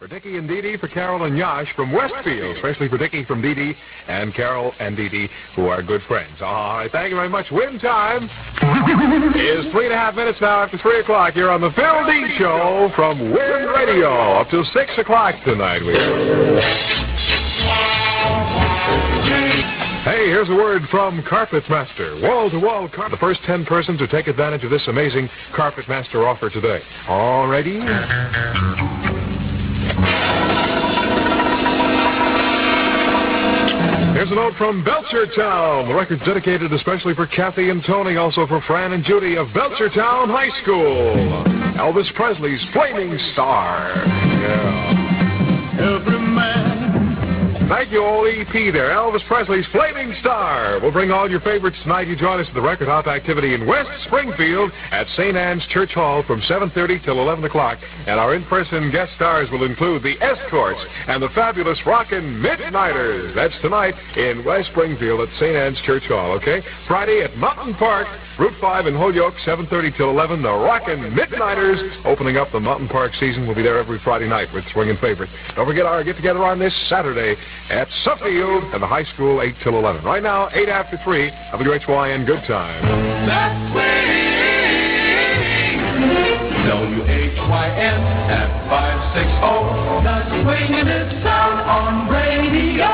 For Dickie and Dee Dee, for Carol and Yash from Westfield, especially for Dickie from Dee Dee and Carol and Dee Dee, who are good friends. All right, thank you very much. Win time is 3.5 minutes now after 3 o'clock here on the Phil D Show from Win Radio. Up till 6 o'clock tonight. Hey, here's a word from Carpet Master. Wall-to-wall carpet. The first 10 persons who take advantage of this amazing Carpet Master offer today. All ready? Here's a note from Belchertown. The record's dedicated especially for Kathy and Tony, also for Fran and Judy of Belchertown High School. Elvis Presley's Flaming Star. Yeah. Every man. Thank you, old EP there. Elvis Presley's Flaming Star. We'll bring all your favorites tonight. You join us at the Record Hop activity in West Springfield at St. Anne's Church Hall from 7:30 till 11 o'clock. And our in-person guest stars will include the Escorts and the fabulous Rockin' Midnighters. That's tonight in West Springfield at St. Anne's Church Hall, okay? Friday at Mountain Park, Route 5 in Holyoke, 7:30 till 11. The Rockin' Midnighters opening up the Mountain Park season. We'll be there every Friday night with swinging favorites. Don't forget our get-together on this Saturday at Suffield and the high school, 8 till 11. Right now, 8 after 3, WHYN Good Time. That swing, WHYN at 560. The swinging is sound on radio.